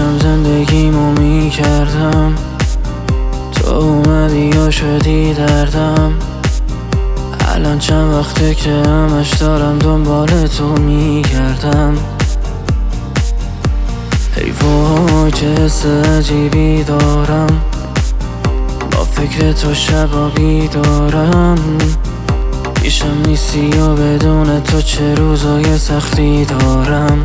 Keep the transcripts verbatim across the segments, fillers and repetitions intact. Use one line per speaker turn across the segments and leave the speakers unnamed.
داشتم زندگیمو میکردم، تو اومدی یا شدی دردم. الان چند وقته که همش دارم دنبال تو میگردم. ای وای چه حس عجیبی دارم، با فکر تو شبا بیدارم. پیشم نیستی و بدون تو چه روزای سختی دارم.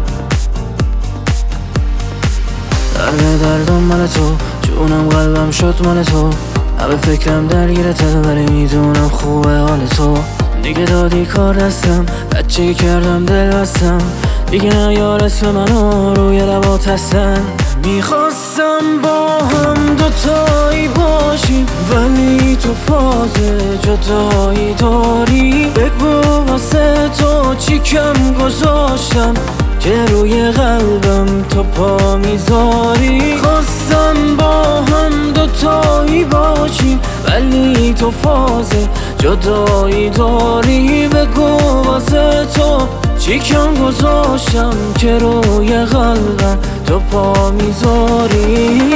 درد دردم مال تو، جونم قلبم شد مال تو. همه فکرم درگیرته ولی میدونم خوبه حال تو. دیگه دادی کار دستم، بچگی کردم دل بستم. دیگه نیار اسم منو روی لبات هستن. میخواستم با هم دوتایی باشیم ولی تو فاز جدایی داری. بگو واسه تو چی کم گذاشتم که روی قلبم تو پا میذاری. خواستم با هم دوتایی باشیم ولی تو فاز جدایی داری. بگو واسه تو چی کم گذاشتم که روی قلبم تو پا میذاری.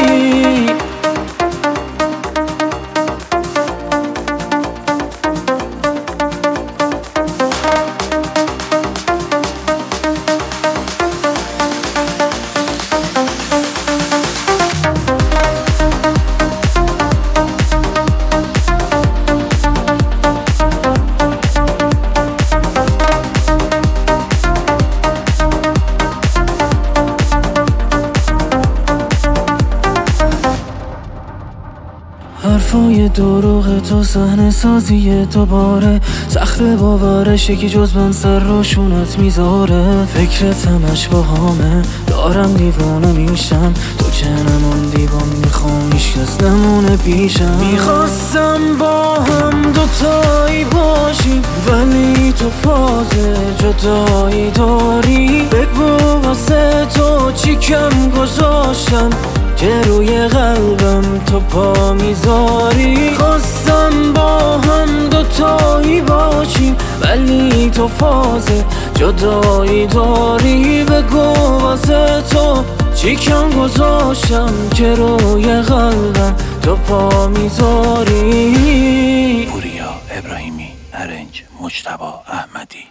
حرفای دروغ تو، صحنه سازی دوباره، سخت باورش یکی جز من سر رو شونت میذاره. فکرت همش با همه، دارم دیوانه میشم. تو که نموندی با میخوام هیچ کس نمونه پیشم. میخواستم با هم دوتایی باشیم ولی تو فاز جدایی داری. بگو واسه تو چی کم گذاشتم که روی قلبم تو پا میذاری. خواستم با هم دوتایی باشیم ولی تو فاز جدایی داری. بگو واسه تو چی کم گذاشتم که روی قلبم تو پا میذاری.
پوریا ابراهیمی، ارنج مجتبی احمدی.